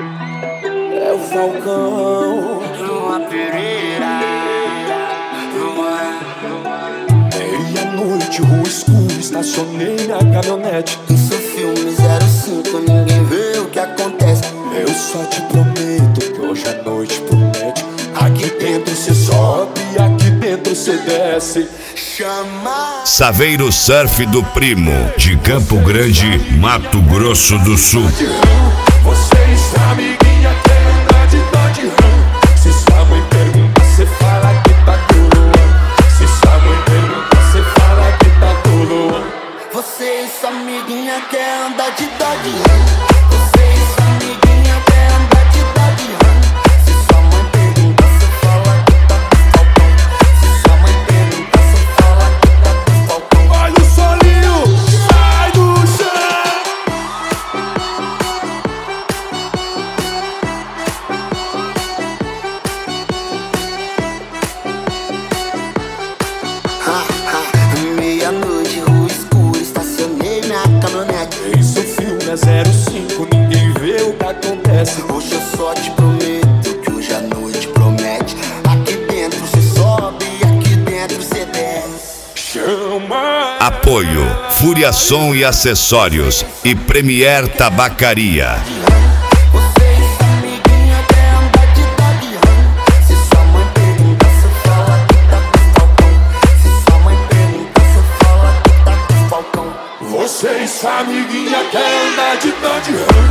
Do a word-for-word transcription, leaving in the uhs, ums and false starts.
É o Falcão, Uma Pereira. meia-noite, rua escura, estacionei minha caminhonete. Isso é filme zero cinco, ninguém vê o que acontece. Eu só te prometo que hoje a noite promete. Aqui dentro cê sobe, aqui dentro cê desce. Chama Saveiro Surf do Primo, de Campo Grande, Mato Grosso do Sul. Você está amiguinha, quer andar de Dodge Ram. Se sua mãe pergunta, cê fala que tá tudo. Se sua mãe pergunta, cê fala que tá tudo. você e sua amiguinha quer andar de Dodge Ram. Você e sua amiguinha quer andar de Dodge Ram. Se sua mãe pergunta, cê fala que tá com Falcão. Se sua mãe pergunta, cê fala que tá com Falcão. Olha o solinho, sai do chão. Ha, ha, meia-noite, rua escura, estacionei minha caminhonete. Isso o filme é zero cinco, ninguém vê o que acontece. Hoje eu só te prometo que hoje a noite promete. Aqui dentro cê sobe, aqui dentro cê desce. Chama. Apoio Furiação e Acessórios e Premier Tabacaria. Você e sua amiguinha quer andar de Dodge Ram. Se sua mãe pergunta, cê fala que tá com Falcão. Se sua mãe pergunta, cê fala que tá com Falcão. Você e sua amiguinha quer andar de Dodge Ram.